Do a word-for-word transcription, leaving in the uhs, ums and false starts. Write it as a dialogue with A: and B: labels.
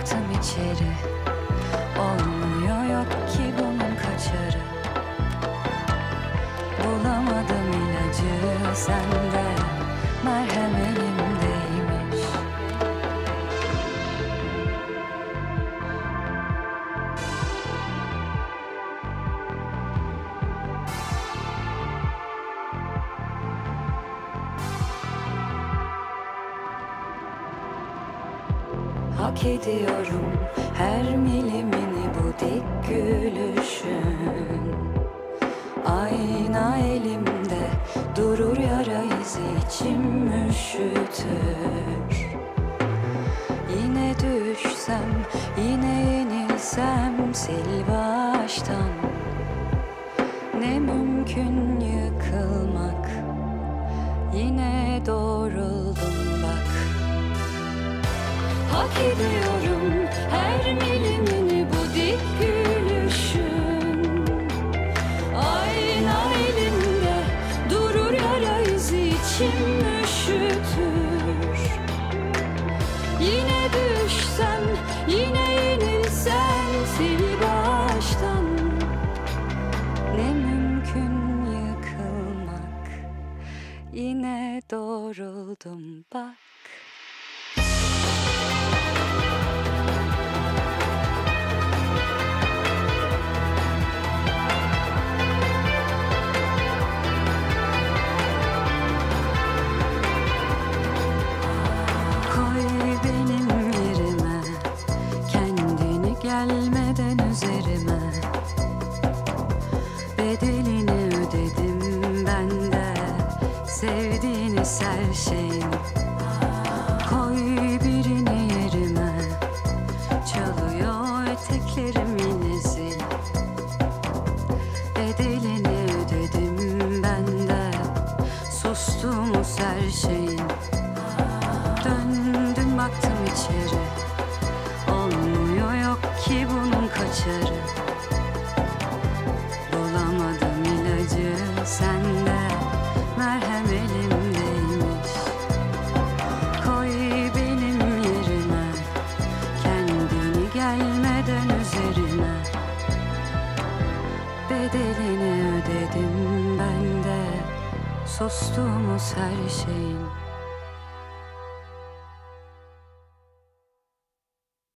A: baktım içeri, olmuyor, yok ki bunun kaçarı. Bulamadım ilacı sende, merhem elimdeymiş. Hak ediyorum her milimini bu dik gülüşün. Ayna elimde durur, yara izi içim üşütür. Yine düşsem, yine yenilsem, sil baştan. Ne mümkün yıkılmak, yine doğruldum bak. Hak ediyorum her milimini bu dik gülüşün. Ayna elimde durur, yara izi içim üşütür. Yine düşsem, yine yenilsem, sil baştan. Ne mümkün yıkılmak, yine doğruldum bak. Gelmeden üzerime bedelini ödedim ben de, sevdiğiniz her şeyin. Koy birini yerime, çalıyor eteklerimin zil. Bedelini ödedim ben de, sustuğumuz her şeyin. Döndüm baktım içeri, olmuyor, yok ki bunun kaçarı. Bulamadım ilacı sende, merhem elimdeymiş. Koy benim yerime, kendini gelmeden üzerime. Bedelini ödedim ben de, sustuğumuz her şeyin.